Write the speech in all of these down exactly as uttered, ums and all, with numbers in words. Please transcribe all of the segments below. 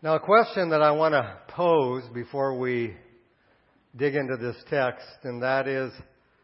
Now, a question that I want to pose before we dig into this text, and that is,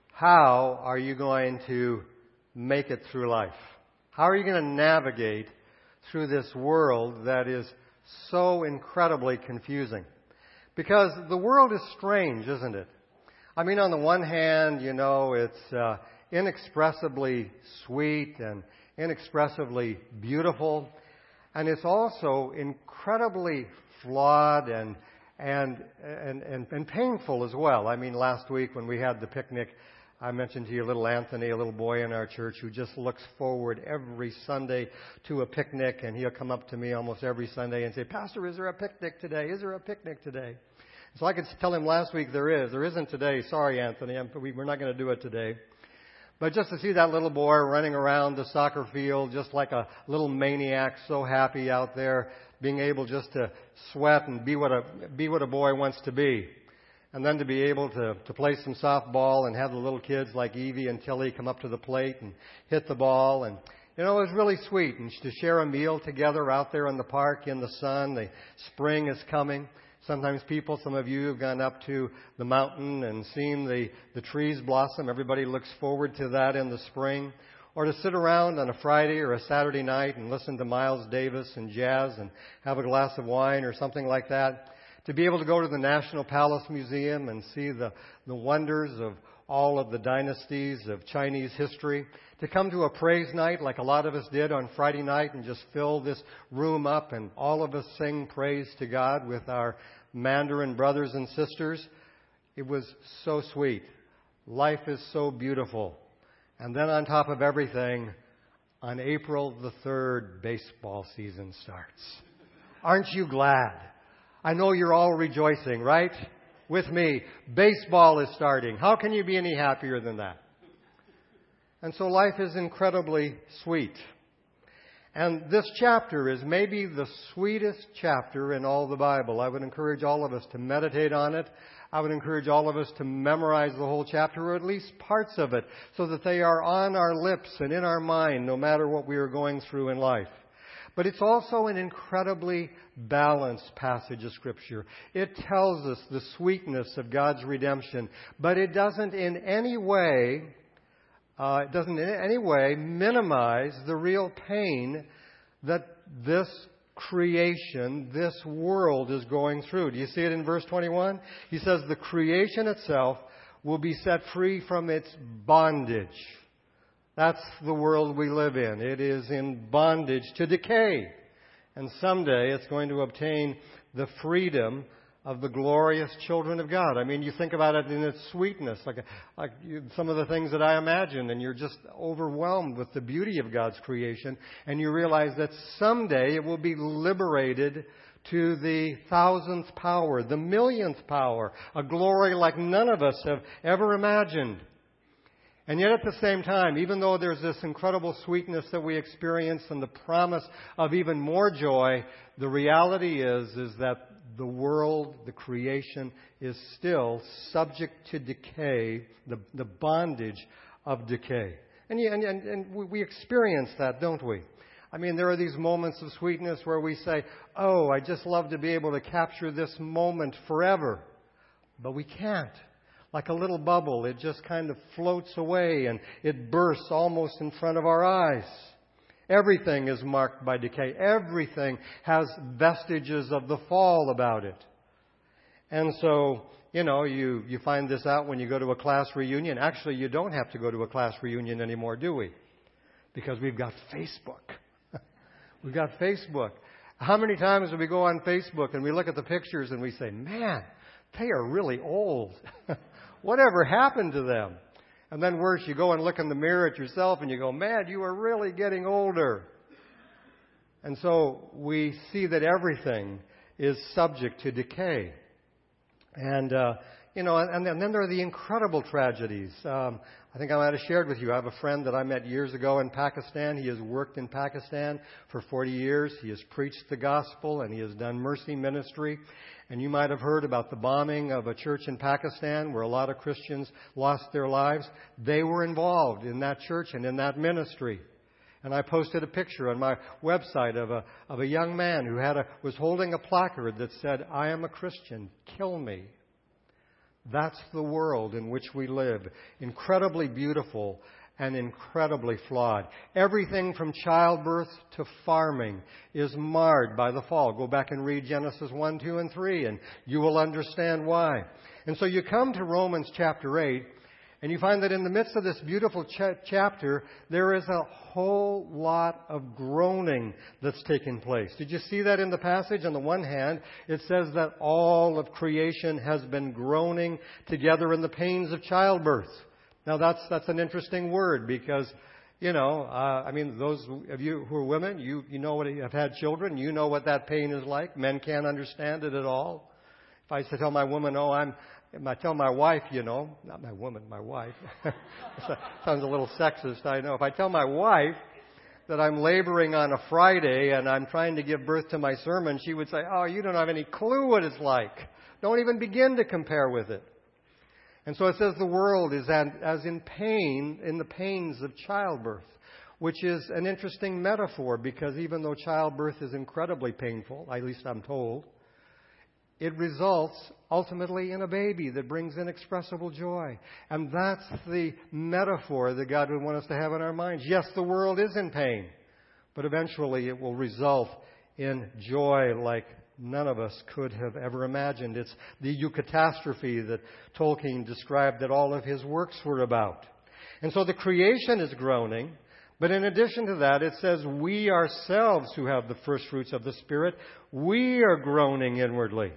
how are you going to make it through life? How are you going to navigate through this world that is so incredibly confusing? Because the world is strange, isn't it? I mean, on the one hand, you know, it's uh, inexpressibly sweet and inexpressibly beautiful. And it's also incredibly flawed and, and and and and painful as well. I mean, last week when we had the picnic, I mentioned to you little Anthony, a little boy in our church who just looks forward every Sunday to a picnic, and he'll come up to me almost every Sunday and say, "Pastor, is there a picnic today? Is there a picnic today?" So I could tell him last week there is. There isn't today. Sorry, Anthony, I'm, we're not going to do it today. But just to see that little boy running around the soccer field just like a little maniac, so happy out there, being able just to sweat and be what a be what a boy wants to be. And then to be able to, to play some softball and have the little kids like Evie and Tilly come up to the plate and hit the ball. And, you know, it was really sweet. And to share a meal together out there in the park in the sun. The spring is coming. Sometimes people, some of you have gone up to the mountain and seen the, the trees blossom. Everybody looks forward to that in the spring. Or to sit around on a Friday or a Saturday night and listen to Miles Davis and jazz and have a glass of wine or something like that. To be able to go to the National Palace Museum and see the, the wonders of all of the dynasties of Chinese history. To come to a praise night like a lot of us did on Friday night and just fill this room up and all of us sing praise to God with our Mandarin brothers and sisters. It was so sweet. Life is so beautiful. And then on top of everything, on April the third, baseball season starts. Aren't you glad? I know you're all rejoicing, right? With me. Baseball is starting. How can you be any happier than that? And so life is incredibly sweet. And this chapter is maybe the sweetest chapter in all the Bible. I would encourage all of us to meditate on it. I would encourage all of us to memorize the whole chapter, or at least parts of it, so that they are on our lips and in our mind, no matter what we are going through in life. But it's also an incredibly balanced passage of Scripture. It tells us the sweetness of God's redemption, but it doesn't in any way Uh, it doesn't in any way minimize the real pain that this creation, this world is going through. Do you see it in verse twenty-one? He says the creation itself will be set free from its bondage. That's the world we live in. It is in bondage to decay. And someday it's going to obtain the freedom of the glorious children of God. I mean, you think about it in its sweetness, like, like you, some of the things that I imagine, and you're just overwhelmed with the beauty of God's creation, and you realize that someday it will be liberated to the thousandth power, the millionth power, a glory like none of us have ever imagined. And yet at the same time, even though there's this incredible sweetness that we experience and the promise of even more joy, the reality is, is that the world, the creation, is still subject to decay, the, the bondage of decay. And, and, and, and we experience that, don't we? I mean, there are these moments of sweetness where we say, oh, I just love to be able to capture this moment forever. But we can't. Like a little bubble, it just kind of floats away and it bursts almost in front of our eyes. Everything is marked by decay. Everything has vestiges of the fall about it. And so, you know, you, you find this out when you go to a class reunion. Actually, you don't have to go to a class reunion anymore, do we? Because we've got Facebook. We've got Facebook. How many times do we go on Facebook and we look at the pictures and we say, man, they are really old. Whatever happened to them? And then worse, you go and look in the mirror at yourself and you go, man, you are really getting older. And so we see that everything is subject to decay. And, uh, you know, and, and then there are the incredible tragedies. Um, I think I might have shared with you, I have a friend that I met years ago in Pakistan. He has worked in Pakistan for forty years. He has preached the gospel and he has done mercy ministry. And you might have heard about the bombing of a church in Pakistan where a lot of Christians lost their lives. They were involved in that church and in that ministry. And I posted a picture on my website of a of a young man who had a was holding a placard that said, "I am a Christian, kill me." That's the world in which we live. Incredibly beautiful and incredibly flawed. Everything from childbirth to farming is marred by the fall. Go back and read Genesis one, two, and three, and you will understand why. And so you come to Romans chapter eight, and you find that in the midst of this beautiful ch- chapter, there is a whole lot of groaning that's taking place. Did you see that in the passage? On the one hand, it says that all of creation has been groaning together in the pains of childbirth. Now that's that's an interesting word because, you know, uh, I mean, those of you who are women, you you know what have had children, you know what that pain is like. Men can't understand it at all. If I tell my woman, oh, I'm, if I tell my wife, you know, not my woman, my wife. Sounds a little sexist, I know. If I tell my wife that I'm laboring on a Friday and I'm trying to give birth to my sermon, she would say, oh, you don't have any clue what it's like. Don't even begin to compare with it. And so it says the world is as in pain, in the pains of childbirth, which is an interesting metaphor because even though childbirth is incredibly painful, at least I'm told, it results ultimately in a baby that brings inexpressible joy. And that's the metaphor that God would want us to have in our minds. Yes, the world is in pain, but eventually it will result in joy like none of us could have ever imagined. It's the eucatastrophe that Tolkien described that all of his works were about. And so the creation is groaning, but in addition to that, it says we ourselves who have the first fruits of the Spirit, we are groaning inwardly.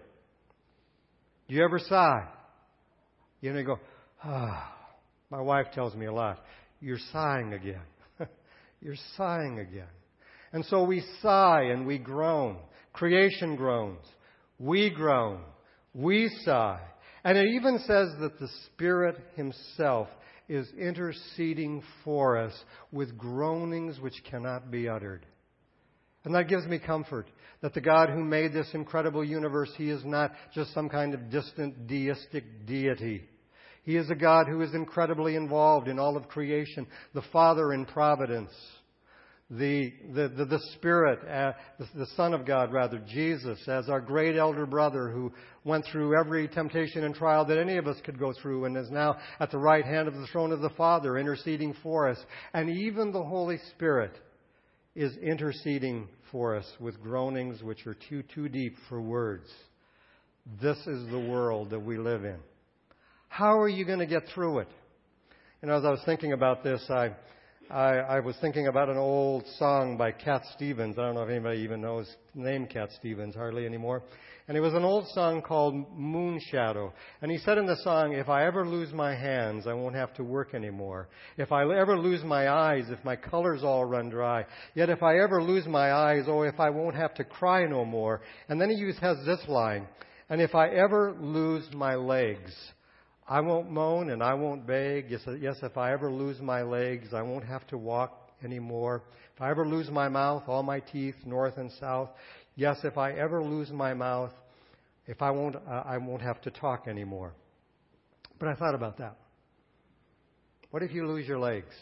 Do you ever sigh? You know, you go, ah. My wife tells me a lot, you're sighing again. You're sighing again. And so we sigh and we groan. Creation groans. We groan. We sigh. And it even says that the Spirit Himself is interceding for us with groanings which cannot be uttered. And that gives me comfort that the God who made this incredible universe, He is not just some kind of distant deistic deity. He is a God who is incredibly involved in all of creation, the Father in providence. The, the, the, the Spirit, uh, the, the Son of God, rather, Jesus, as our great elder brother who went through every temptation and trial that any of us could go through and is now at the right hand of the throne of the Father interceding for us. And even the Holy Spirit is interceding for us with groanings which are too, too deep for words. This is the world that we live in. How are you going to get through it? You know, as I was thinking about this, I... I, I was thinking about an old song by Cat Stevens. I don't know if anybody even knows the name Cat Stevens, hardly anymore. And it was an old song called Moon Shadow. And he said in the song, if I ever lose my hands, I won't have to work anymore. If I ever lose my eyes, if my colors all run dry. Yet if I ever lose my eyes, oh, if I won't have to cry no more. And then he has this line, and if I ever lose my legs, I won't moan and I won't beg. Yes, yes, if I ever lose my legs, I won't have to walk anymore. If I ever lose my mouth, all my teeth, north and south. Yes, if I ever lose my mouth, if I won't, uh, I won't have to talk anymore. But I thought about that. What if you lose your legs?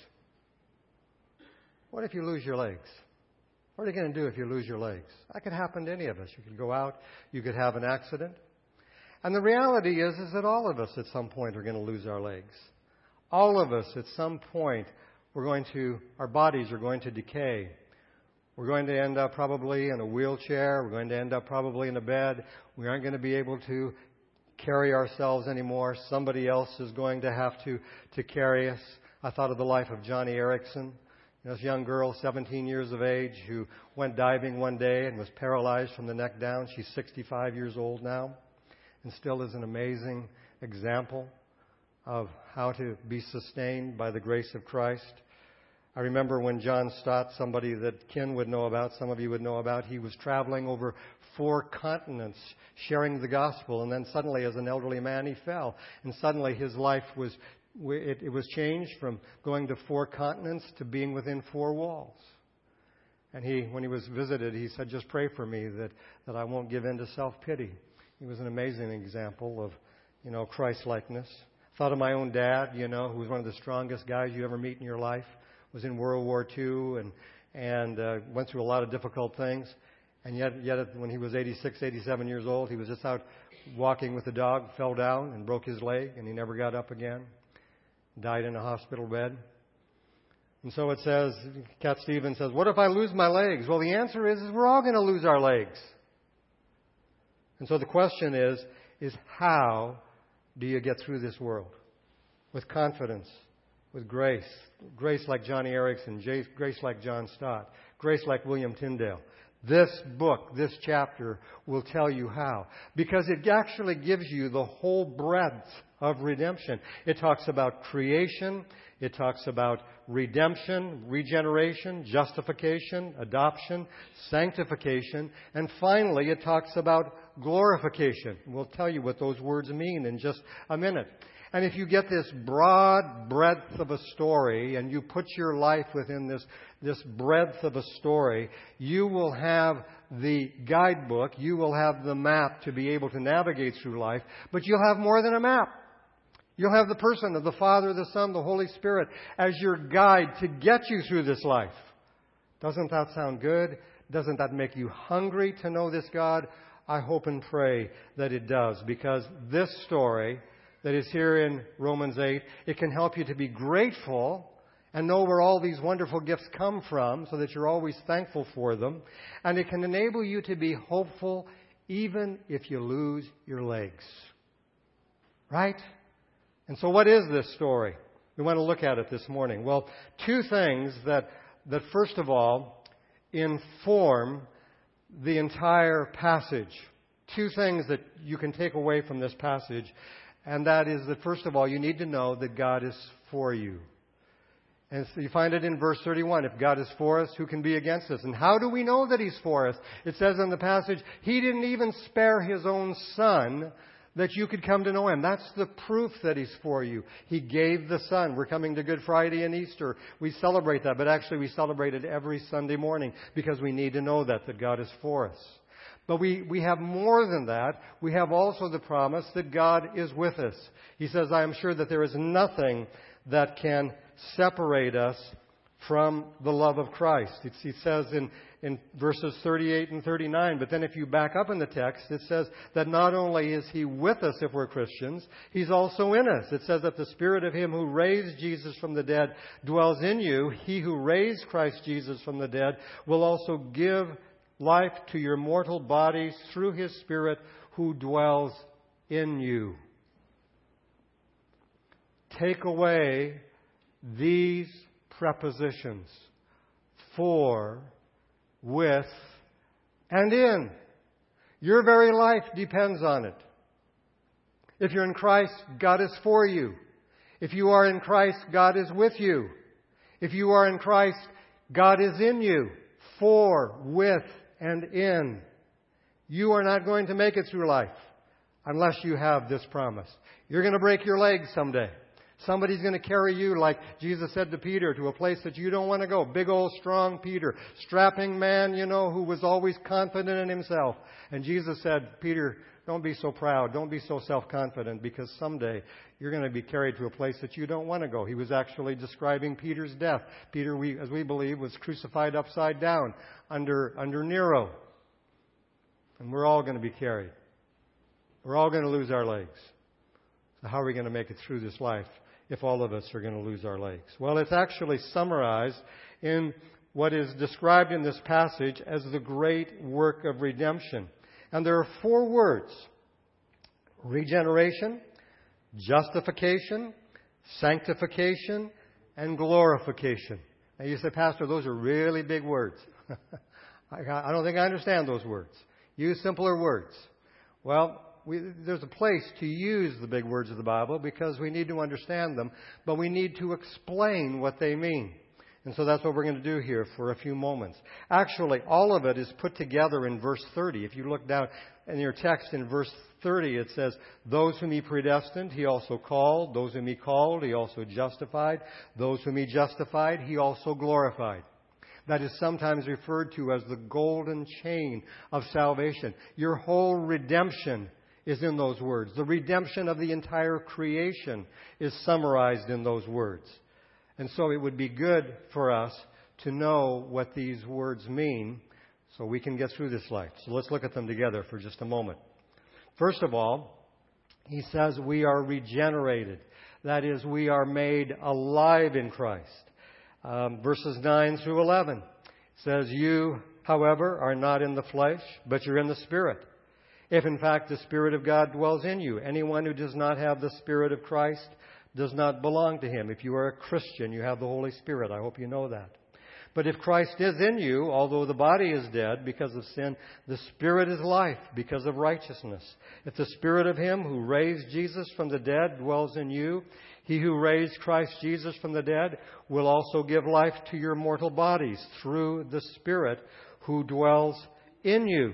What if you lose your legs? What are you going to do if you lose your legs? That could happen to any of us. You could go out, you could have an accident. And the reality is, is that all of us at some point are going to lose our legs. All of us at some point, we're going to, our bodies are going to decay. We're going to end up probably in a wheelchair. We're going to end up probably in a bed. We aren't going to be able to carry ourselves anymore. Somebody else is going to have to, to carry us. I thought of the life of Johnny Erickson. You know, this young girl, seventeen years of age, who went diving one day and was paralyzed from the neck down. She's sixty-five years old now. And still is an amazing example of how to be sustained by the grace of Christ. I remember when John Stott, somebody that Ken would know about, some of you would know about, he was traveling over four continents sharing the gospel, and then suddenly as an elderly man he fell. And suddenly his life was, it, it was changed from going to four continents to being within four walls. And he, when he was visited, he said, just pray for me that, that I won't give in to self-pity. He was an amazing example of, you know, Christ-likeness. Thought of my own dad, you know, who was one of the strongest guys you ever meet in your life. was in World War Two and and uh, went through a lot of difficult things. And yet, yet when he was eighty-six, eighty-seven years old, he was just out walking with the dog, fell down and broke his leg, and he never got up again. Died in a hospital bed. And so it says, Cat Stevens says, what if I lose my legs? Well, the answer is, is we're all going to lose our legs. And so the question is, is how do you get through this world? With confidence, with grace. Grace like Johnny Erickson, grace like John Stott, grace like William Tyndale. This book, this chapter, will tell you how. Because it actually gives you the whole breadth of redemption. It talks about creation. It talks about redemption, regeneration, justification, adoption, sanctification. And finally, it talks about glorification. We'll tell you what those words mean in just a minute. And if you get this broad breadth of a story and you put your life within this, this breadth of a story, you will have the guidebook, you will have the map to be able to navigate through life, but you'll have more than a map. You'll have the person of the Father, the Son, the Holy Spirit as your guide to get you through this life. Doesn't that sound good? Doesn't that make you hungry to know this God? I hope and pray that it does, because this story that is here in Romans eight, it can help you to be grateful and know where all these wonderful gifts come from so that you're always thankful for them. And it can enable you to be hopeful even if you lose your legs. Right? And so what is this story? We want to look at it this morning. Well, two things that, that first of all, inform the entire passage. Two things that you can take away from this passage. And that is that, first of all, you need to know that God is for you. And so you find it in verse thirty-one. If God is for us, who can be against us? And how do we know that He's for us? It says in the passage, He didn't even spare His own Son that you could come to know Him. That's the proof that He's for you. He gave the Son. We're coming to Good Friday and Easter. We celebrate that, but actually we celebrate it every Sunday morning because we need to know that, that God is for us. But we, we have more than that. We have also the promise that God is with us. He says, I am sure that there is nothing that can separate us from the love of Christ. It's, he says in, in verses thirty-eight and thirty-nine, but then if you back up in the text, it says that not only is He with us if we're Christians, He's also in us. It says that the Spirit of Him who raised Jesus from the dead dwells in you. He who raised Christ Jesus from the dead will also give life to your mortal bodies through His Spirit who dwells in you. Take away these prepositions: for, with, and in. Your very life depends on it. If you're in Christ, God is for you. If you are in Christ, God is with you. If you are in Christ, God is in you. For, with, and in. You are not going to make it through life unless you have this promise. You're going to break your legs someday. Somebody's going to carry you, like Jesus said to Peter, to a place that you don't want to go. Big old strong Peter, strapping man, you know, who was always confident in himself. And Jesus said, Peter, don't be so proud. Don't be so self-confident, because someday you're going to be carried to a place that you don't want to go. He was actually describing Peter's death. Peter, we, as we believe, was crucified upside down under, under Nero. And we're all going to be carried. We're all going to lose our legs. So how are we going to make it through this life if all of us are going to lose our legs? Well, it's actually summarized in what is described in this passage as the great work of redemption. And there are four words: regeneration, justification, sanctification, and glorification. Now you say, Pastor, those are really big words. I don't think I understand those words. Use simpler words. Well, we, there's a place to use the big words of the Bible because we need to understand them, but we need to explain what they mean. And so that's what we're going to do here for a few moments. Actually, all of it is put together in verse thirty. If you look down in your text in verse thirty, it says, those whom He predestined, He also called. Those whom He called, He also justified. Those whom He justified, He also glorified. That is sometimes referred to as the golden chain of salvation. Your whole redemption is in those words. The redemption of the entire creation is summarized in those words. And so it would be good for us to know what these words mean so we can get through this life. So let's look at them together for just a moment. First of all, he says we are regenerated. That is, we are made alive in Christ. Um, verses nine through eleven says, you, however, are not in the flesh, but you're in the Spirit. If in fact the Spirit of God dwells in you, anyone who does not have the Spirit of Christ does not belong to him. If you are a Christian, you have the Holy Spirit. I hope you know that. But if Christ is in you, although the body is dead because of sin, the Spirit is life because of righteousness. If the Spirit of Him who raised Jesus from the dead dwells in you, He who raised Christ Jesus from the dead will also give life to your mortal bodies through the Spirit who dwells in you.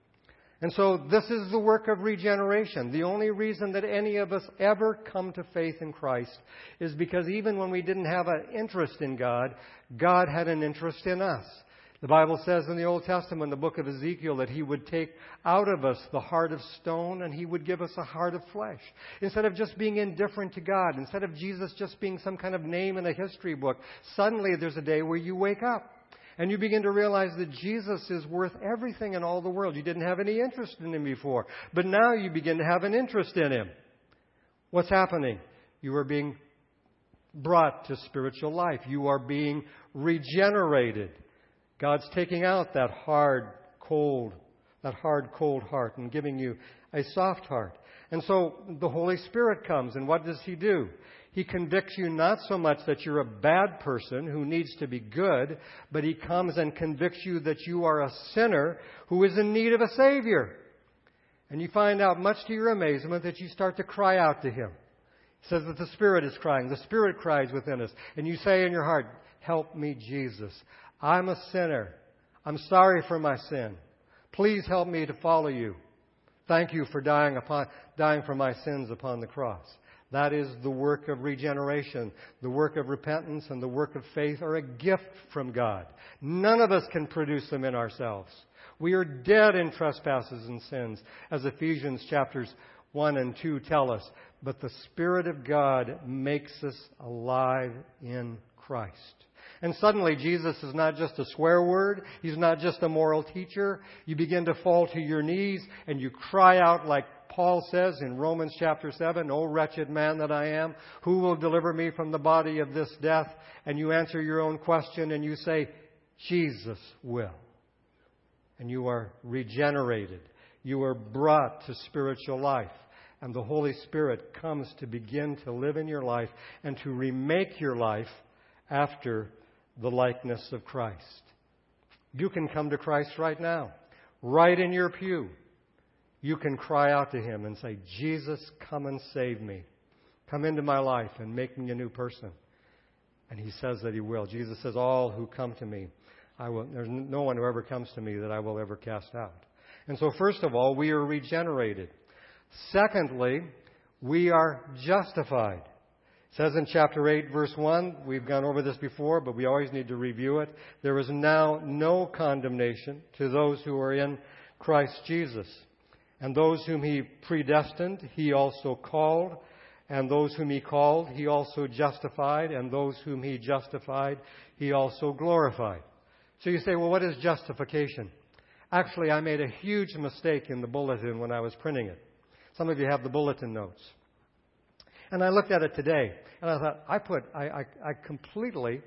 And so this is the work of regeneration. The only reason that any of us ever come to faith in Christ is because even when we didn't have an interest in God, God had an interest in us. The Bible says in the Old Testament, in the book of Ezekiel, that He would take out of us the heart of stone and He would give us a heart of flesh. Instead of just being indifferent to God, instead of Jesus just being some kind of name in a history book, suddenly there's a day where you wake up. And you begin to realize that Jesus is worth everything in all the world. You didn't have any interest in Him before. But now you begin to have an interest in Him. What's happening? You are being brought to spiritual life. You are being regenerated. God's taking out that hard, cold, that hard, cold heart and giving you a soft heart. And so the Holy Spirit comes, and what does He do? He convicts you not so much that you're a bad person who needs to be good, but He comes and convicts you that you are a sinner who is in need of a Savior. And you find out, much to your amazement, that you start to cry out to Him. It says that the Spirit is crying. The Spirit cries within us. And you say in your heart, help me, Jesus. I'm a sinner. I'm sorry for my sin. Please help me to follow You. Thank You for dying upon, dying for my sins upon the cross. That is the work of regeneration. The work of repentance and the work of faith are a gift from God. None of us can produce them in ourselves. We are dead in trespasses and sins, as Ephesians chapters one and two tell us. But the Spirit of God makes us alive in Christ. And suddenly Jesus is not just a swear word. He's not just a moral teacher. You begin to fall to your knees and you cry out like Paul says in Romans chapter seven, O wretched man that I am, who will deliver me from the body of this death? And you answer your own question and you say, Jesus will. And you are regenerated. You are brought to spiritual life. And the Holy Spirit comes to begin to live in your life and to remake your life after the likeness of Christ. You can come to Christ right now, right in your pew. You can cry out to Him and say, Jesus, come and save me. Come into my life and make me a new person. And He says that He will. Jesus says, all who come to me, I will. There's no one who ever comes to me that I will ever cast out. And so first of all, we are regenerated. Secondly, we are justified. It says in chapter eight, verse one, we've gone over this before, but we always need to review it. There is now no condemnation to those who are in Christ Jesus. And those whom He predestined, He also called. And those whom He called, He also justified. And those whom He justified, He also glorified. So you say, well, what is justification? Actually, I made a huge mistake in the bulletin when I was printing it. Some of you have the bulletin notes. And I looked at it today, and I thought, I put, I, I, I completely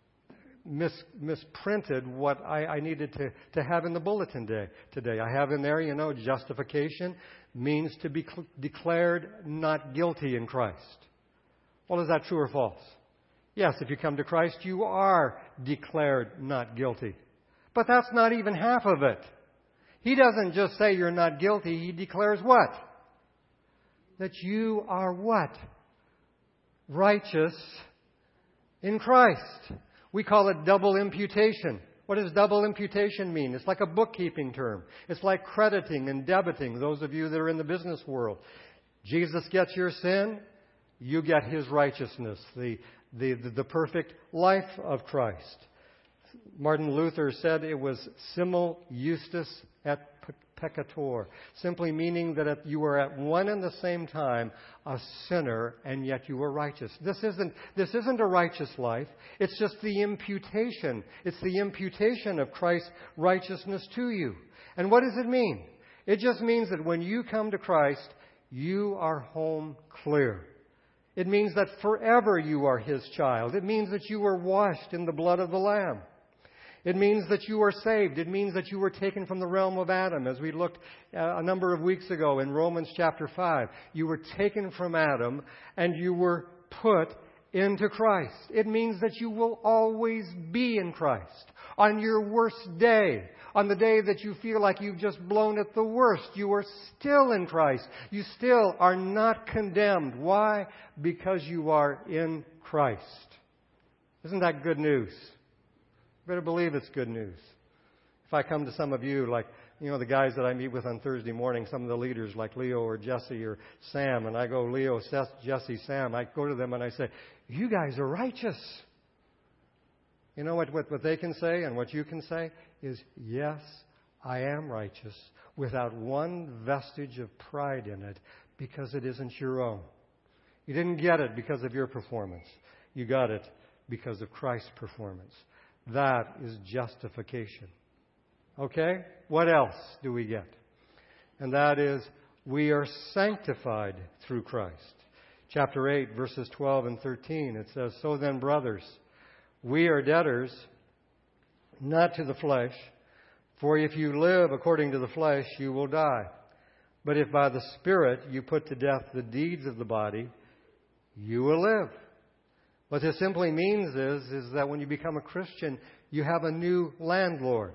mis, misprinted what I, I needed to, to have in the bulletin day, today. I have in there, you know, justification means to be cl- declared not guilty in Christ. Well, is that true or false? Yes, if you come to Christ, you are declared not guilty. But that's not even half of it. He doesn't just say you're not guilty. He declares what? That you are what? Righteous in Christ. We call it double imputation. What does double imputation mean? It's like a bookkeeping term. It's like crediting and debiting, those of you that are in the business world. Jesus gets your sin, you get His righteousness, the, the, the, the perfect life of Christ. Martin Luther said it was simul justus et peccator, simply meaning that you were at one and the same time a sinner and yet you were righteous. This isn't, this isn't a righteous life. It's just the imputation. It's the imputation of Christ's righteousness to you. And what does it mean? It just means that when you come to Christ, you are home clear. It means that forever you are His child. It means that you were washed in the blood of the Lamb. It means that you are saved. It means that you were taken from the realm of Adam, as we looked uh, a number of weeks ago in Romans chapter five. You were taken from Adam and you were put into Christ. It means that you will always be in Christ. On your worst day, on the day that you feel like you've just blown it the worst, you are still in Christ. You still are not condemned. Why? Because you are in Christ. Isn't that good news? You better believe it's good news. If I come to some of you, like, you know, the guys that I meet with on Thursday morning, some of the leaders like Leo or Jesse or Sam, and I go, Leo, Seth, Jesse, Sam, I go to them and I say, you guys are righteous. You know what, what, what they can say and what you can say is, yes, I am righteous, without one vestige of pride in it, because it isn't your own. You didn't get it because of your performance. You got it because of Christ's performance. That is justification. Okay? What else do we get? And that is, we are sanctified through Christ. Chapter eight, verses twelve and thirteen, it says, so then, brothers, we are debtors, not to the flesh, for if you live according to the flesh, you will die. But if by the Spirit you put to death the deeds of the body, you will live. What this simply means is, is that when you become a Christian, you have a new landlord.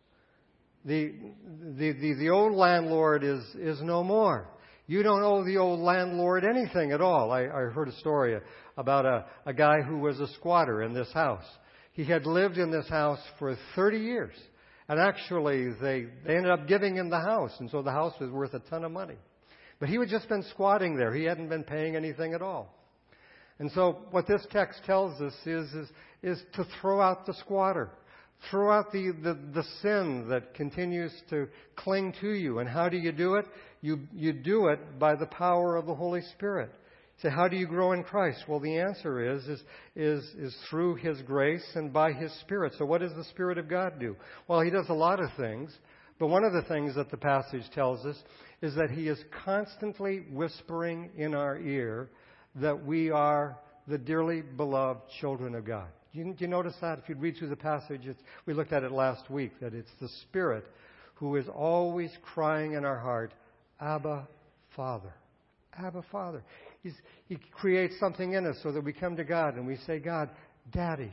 The, the, the, the old landlord is, is no more. You don't owe the old landlord anything at all. I, I heard a story about a, a guy who was a squatter in this house. He had lived in this house for thirty years. And actually, they, they ended up giving him the house. And so the house was worth a ton of money. But he had just been squatting there. He hadn't been paying anything at all. And so what this text tells us is, is, is to throw out the squatter. Throw out the, the, the sin that continues to cling to you. And how do you do it? You, you do it by the power of the Holy Spirit. You say, how do you grow in Christ? Well, the answer is, is, is, is through His grace and by His Spirit. So what does the Spirit of God do? Well, He does a lot of things. But one of the things that the passage tells us is that He is constantly whispering in our ear that we are the dearly beloved children of God. Do you, do you notice that? If you read through the passage, it's, we looked at it last week, that it's the Spirit who is always crying in our heart, Abba, Father. Abba, Father. He's, he creates something in us so that we come to God and we say, God, Daddy.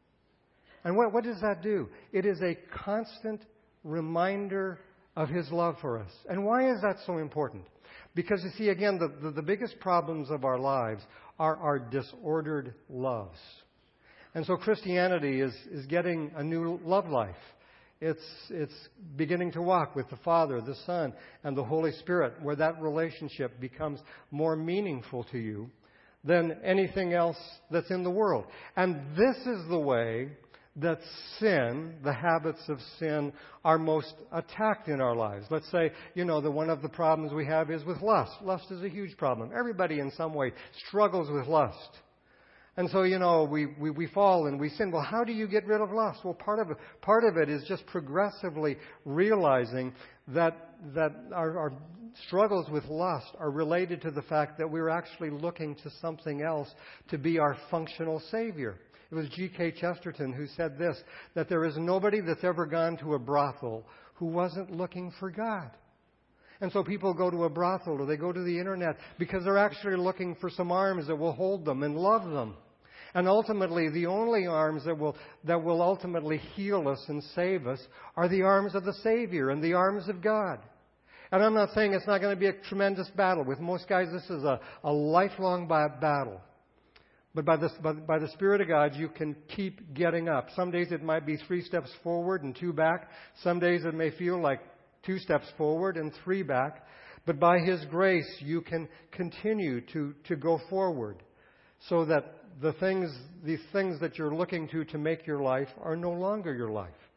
And what, what does that do? It is a constant reminder of His love for us. And why is that so important? Because, you see, again, the, the, the biggest problems of our lives are our disordered loves. And so Christianity is, is getting a new love life. It's, it's beginning to walk with the Father, the Son, and the Holy Spirit, where that relationship becomes more meaningful to you than anything else that's in the world. And this is the way that sin, the habits of sin, are most attacked in our lives. Let's say, you know, that one of the problems we have is with lust. Lust is a huge problem. Everybody in some way struggles with lust. And so, you know, we, we, we fall and we sin. Well, how do you get rid of lust? Well, part of it, part of it is just progressively realizing that, that our, our struggles with lust are related to the fact that we're actually looking to something else to be our functional Savior. It was G K Chesterton who said this, that there is nobody that's ever gone to a brothel who wasn't looking for God. And so people go to a brothel or they go to the internet because they're actually looking for some arms that will hold them and love them. And ultimately, the only arms that will, that will ultimately heal us and save us are the arms of the Savior and the arms of God. And I'm not saying it's not going to be a tremendous battle. With most guys, this is a, a lifelong battle. But by the, by, by the Spirit of God, you can keep getting up. Some days it might be three steps forward and two back. Some days it may feel like two steps forward and three back. But by His grace, you can continue to, to go forward so that the things, these things that you're looking to to make your life are no longer your life.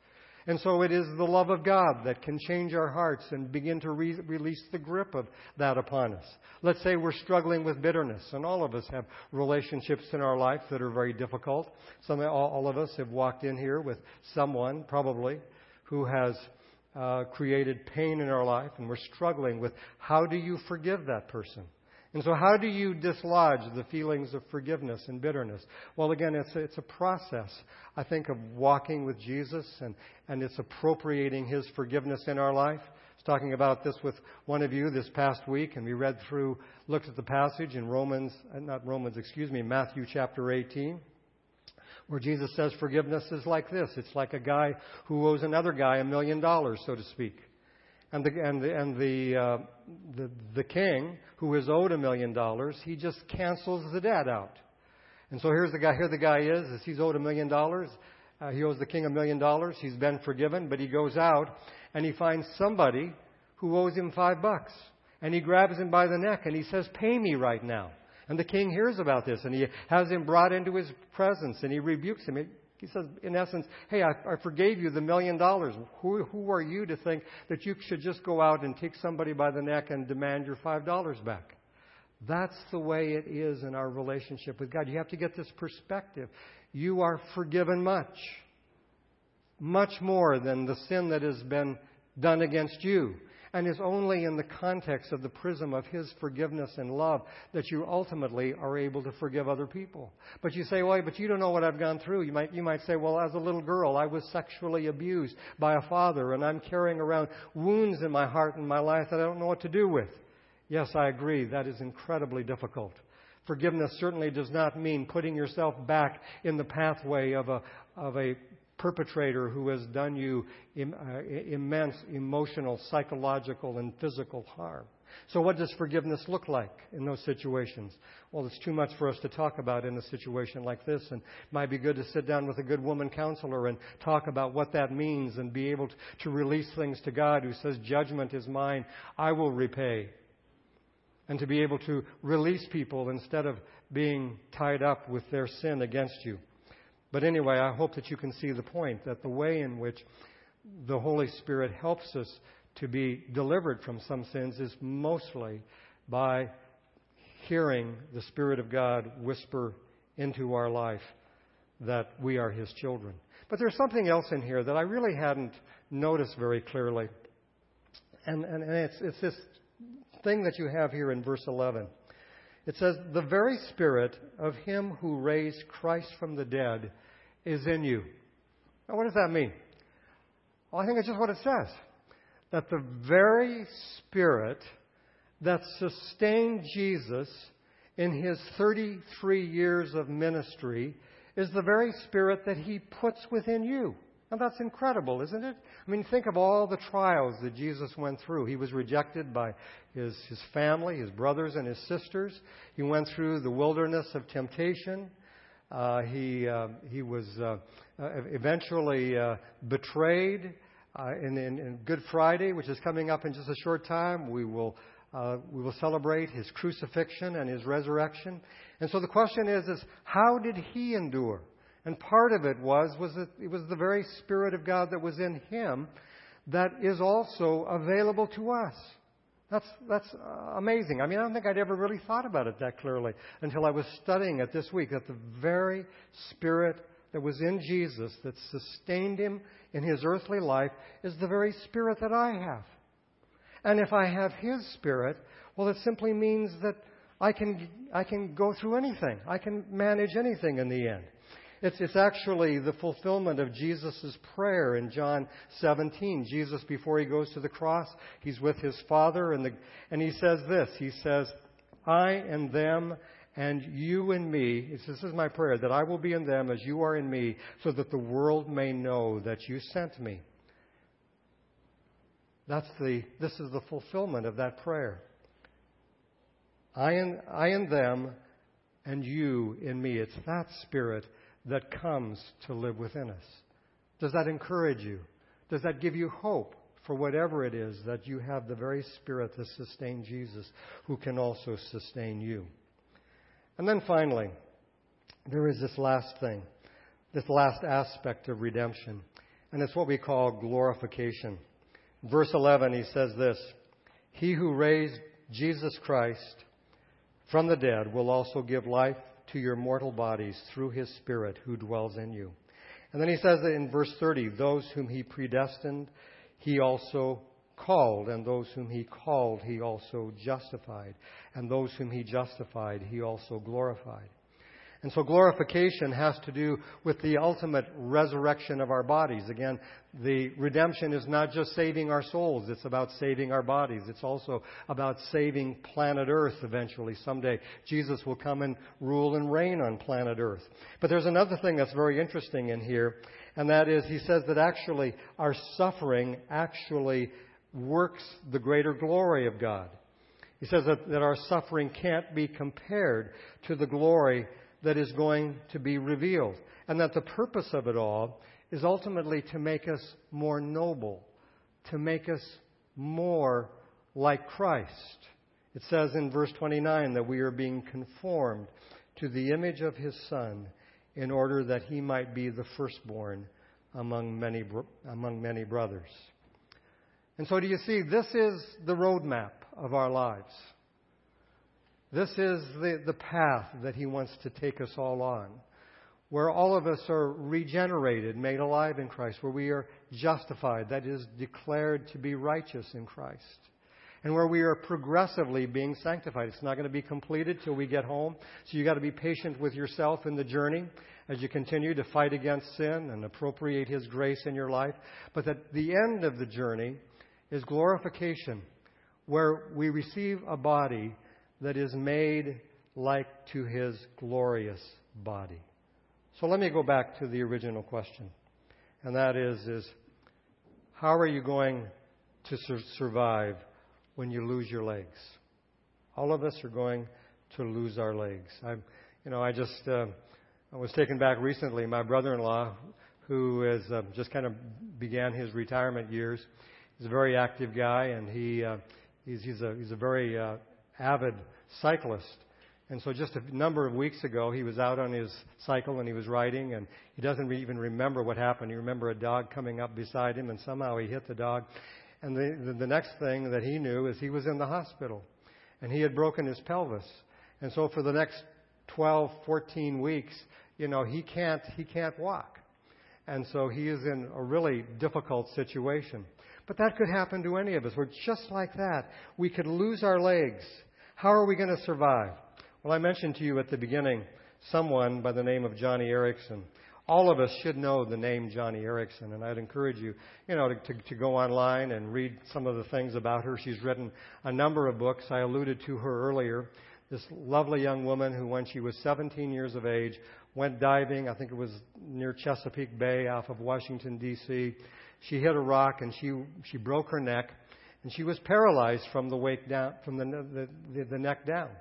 And so it is the love of God that can change our hearts and begin to re- release the grip of that upon us. Let's say we're struggling with bitterness, and all of us have relationships in our life that are very difficult. Some, all, all of us have walked in here with someone, probably, who has uh, created pain in our life, and we're struggling with how do you forgive that person? And so how do you dislodge the feelings of forgiveness and bitterness? Well, again, it's a, it's a process, I think, of walking with Jesus, and, and it's appropriating His forgiveness in our life. I was talking about this with one of you this past week, and we read through, looked at the passage in Romans, not Romans, excuse me, Matthew chapter eighteen, where Jesus says forgiveness is like this. It's like a guy who owes another guy a million dollars, so to speak. And the and the and the, uh, the the king who is owed a million dollars, he just cancels the debt out. And so here's the guy. Here the guy is. is he's owed a million dollars. Uh, he owes the king a million dollars. He's been forgiven, but he goes out and he finds somebody who owes him five bucks, and he grabs him by the neck and he says, "Pay me right now." And the king hears about this, and he has him brought into his presence, and he rebukes him. He says, in essence, hey, I, I forgave you the million dollars. Who, who are you to think that you should just go out and take somebody by the neck and demand your five dollars back? That's the way it is in our relationship with God. You have to get this perspective. You are forgiven much, much more than the sin that has been done against you. And it's only in the context of the prism of His forgiveness and love that you ultimately are able to forgive other people. But you say, well, but you don't know what I've gone through. You might, you might say, well, as a little girl, I was sexually abused by a father, and I'm carrying around wounds in my heart and my life that I don't know what to do with. Yes, I agree. That is incredibly difficult. Forgiveness certainly does not mean putting yourself back in the pathway of a, of a perpetrator who has done you im, uh, immense emotional, psychological, and physical harm. So what does forgiveness look like in those situations? Well, it's too much for us to talk about in a situation like this, and it might be good to sit down with a good woman counselor and talk about what that means and be able to, to release things to God, who says, judgment is mine, I will repay. And to be able to release people instead of being tied up with their sin against you. But anyway, I hope that you can see the point, that the way in which the Holy Spirit helps us to be delivered from some sins is mostly by hearing the Spirit of God whisper into our life that we are His children. But there's something else in here that I really hadn't noticed very clearly. And, and, and it's, it's this thing that you have here in verse eleven. It says, the very Spirit of Him who raised Christ from the dead is in you. Now, what does that mean? Well, I think it's just what it says. That the very Spirit that sustained Jesus in His thirty-three years of ministry is the very Spirit that He puts within you. Now, that's incredible, isn't it? I mean, think of all the trials that Jesus went through. He was rejected by his, his family, his brothers and his sisters. He went through the wilderness of temptation. Uh, he, uh, he was uh, uh, eventually uh, betrayed. Uh, in, in, in Good Friday, which is coming up in just a short time, we will uh, we will celebrate His crucifixion and His resurrection. And so the question is, is how did He endure? And part of it was, was that it was the very Spirit of God that was in Him that is also available to us. That's, that's uh, amazing. I mean, I don't think I'd ever really thought about it that clearly until I was studying it this week, that the very Spirit that was in Jesus, that sustained Him in His earthly life, is the very Spirit that I have. And if I have His Spirit, well, it simply means that I can, I can go through anything. I can manage anything in the end. It's, it's actually the fulfillment of Jesus' prayer in John seventeen. Jesus, before He goes to the cross, He's with His Father, and, the, and He says this. He says, I and them and you and me. He says, this is my prayer, that I will be in them as you are in me, so that the world may know that you sent me. That's the, this is the fulfillment of that prayer. I and, I and them and you in me. It's that Spirit that comes to live within us. Does that encourage you? Does that give you hope for whatever it is, that you have the very Spirit that sustained Jesus, who can also sustain you? And then finally, there is this last thing, this last aspect of redemption. And it's what we call glorification. Verse eleven, he says this, "He who raised Jesus Christ from the dead will also give life to your mortal bodies through his Spirit who dwells in you." And then he says that in verse thirty, "Those whom he predestined, he also called, and those whom he called, he also justified, and those whom he justified, he also glorified." And so glorification has to do with the ultimate resurrection of our bodies. Again, the redemption is not just saving our souls. It's about saving our bodies. It's also about saving planet Earth eventually. Someday, Jesus will come and rule and reign on planet Earth. But there's another thing that's very interesting in here, and that is he says that actually our suffering actually works the greater glory of God. He says that, that our suffering can't be compared to the glory that is going to be revealed. And that the purpose of it all is ultimately to make us more noble, to make us more like Christ. It says in verse twenty-nine that we are being conformed to the image of his Son in order that he might be the firstborn among many, among many brothers. And so do you see, this is the roadmap of our lives. This is the, the path that he wants to take us all on, where all of us are regenerated, made alive in Christ, where we are justified, that is, declared to be righteous in Christ, and where we are progressively being sanctified. It's not going to be completed till we get home, so you've got to be patient with yourself in the journey as you continue to fight against sin and appropriate his grace in your life. But at the end of the journey is glorification, where we receive a body that is made like to his glorious body. So let me go back to the original question. And that is, is how are you going to sur- survive when you lose your legs? All of us are going to lose our legs. I, you know, I just uh, I was taken back recently. My brother-in-law, who is uh, just kind of began his retirement years, he's a very active guy, and he uh, he's he's a he's a very uh, avid cyclist. And so just a number of weeks ago, he was out on his cycle and he was riding, and he doesn't re- even remember what happened. He remember a dog coming up beside him, and somehow he hit the dog. And the, the, the next thing that he knew is he was in the hospital, and he had broken his pelvis. And so for the next twelve, fourteen weeks, you know, he can't he can't walk. And so he is in a really difficult situation. But that could happen to any of us. We're just like that. We could lose our legs. How are we going to survive? Well, I mentioned to you at the beginning someone by the name of Joni Eareckson. All of us should know the name Joni Eareckson, and I'd encourage you, you know, to, to, to go online and read some of the things about her. She's written a number of books. I alluded to her earlier. This lovely young woman who, when she was seventeen years of age, went diving. I think it was near Chesapeake Bay off of Washington, D C She hit a rock and she she broke her neck, and she was paralyzed from the wake down, from the the, the, the neck down.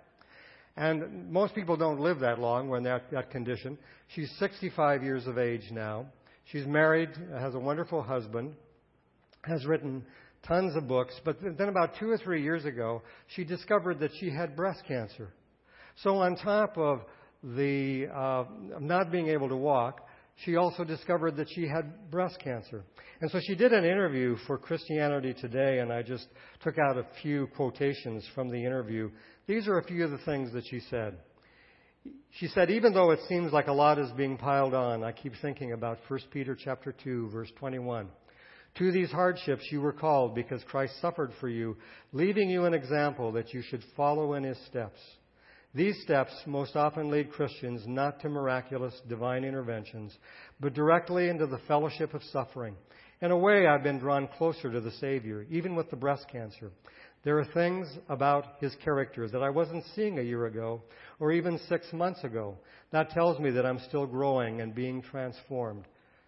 And most people don't live that long when they're in that condition. She's sixty-five years of age now. She's married, has a wonderful husband, has written tons of books. But then about two or three years ago, she discovered that she had breast cancer. So on top of the uh, not being able to walk, she also discovered that she had breast cancer. And so she did an interview for Christianity Today, and I just took out a few quotations from the interview. These are a few of the things that she said. She said, "Even though it seems like a lot is being piled on, I keep thinking about First Peter chapter two, verse twenty-one. To these hardships you were called because Christ suffered for you, leaving you an example that you should follow in his steps. These steps most often lead Christians not to miraculous divine interventions, but directly into the fellowship of suffering. In a way, I've been drawn closer to the Savior, even with the breast cancer. There are things about his character that I wasn't seeing a year ago or even six months ago. That tells me that I'm still growing and being transformed."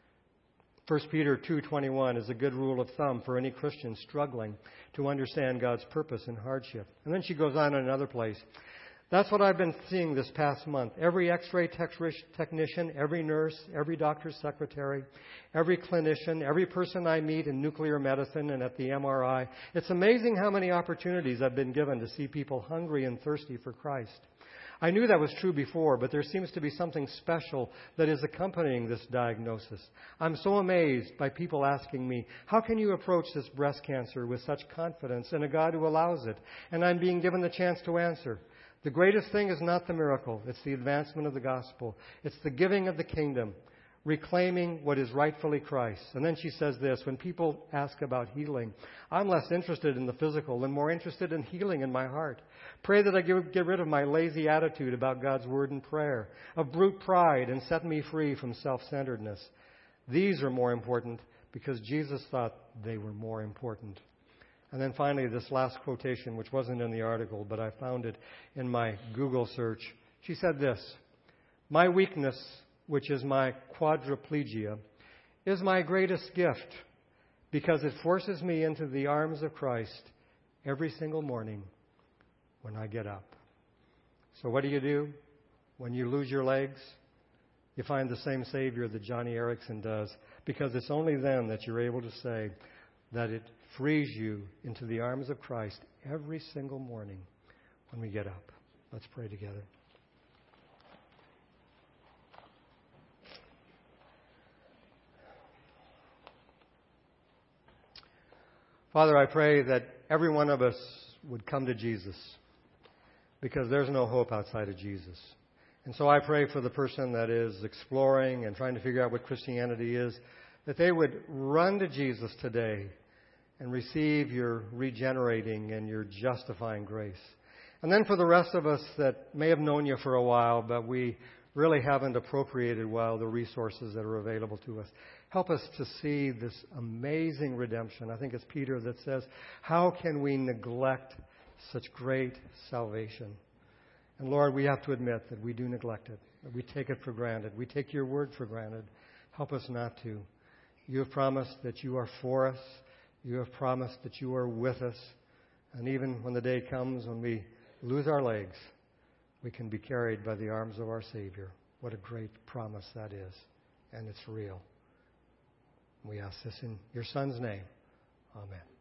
First Peter two twenty-one is a good rule of thumb for any Christian struggling to understand God's purpose in hardship. And then she goes on in another place. "That's what I've been seeing this past month. Every x-ray technician, every nurse, every doctor's secretary, every clinician, every person I meet in nuclear medicine and at the M R I. It's amazing how many opportunities I've been given to see people hungry and thirsty for Christ. I knew that was true before, but there seems to be something special that is accompanying this diagnosis. I'm so amazed by people asking me, how can you approach this breast cancer with such confidence in a God who allows it? And I'm being given the chance to answer. The greatest thing is not the miracle. It's the advancement of the gospel. It's the giving of the kingdom, reclaiming what is rightfully Christ. And then she says this, when people ask about healing, I'm less interested in the physical and more interested in healing in my heart. Pray that I get rid of my lazy attitude about God's word and prayer, of brute pride, and set me free from self-centeredness. These are more important because Jesus thought they were more important. And then finally, this last quotation, which wasn't in the article, but I found it in my Google search. She said this, my weakness, which is my quadriplegia, is my greatest gift because it forces me into the arms of Christ every single morning when I get up. So what do you do when you lose your legs? You find the same Savior that Johnny Erickson does, because it's only then that you're able to say that it frees you into the arms of Christ every single morning when we get up. Let's pray together. Father, I pray that every one of us would come to Jesus, because there's no hope outside of Jesus. And so I pray for the person that is exploring and trying to figure out what Christianity is, that they would run to Jesus today and receive your regenerating and your justifying grace. And then for the rest of us that may have known you for a while, but we really haven't appropriated well the resources that are available to us, help us to see this amazing redemption. I think it's Peter that says, how can we neglect such great salvation? And Lord, we have to admit that we do neglect it, that we take it for granted. We take your word for granted. Help us not to. You have promised that you are for us. You have promised that you are with us. And even when the day comes when we lose our legs, we can be carried by the arms of our Savior. What a great promise that is. And it's real. We ask this in your Son's name. Amen.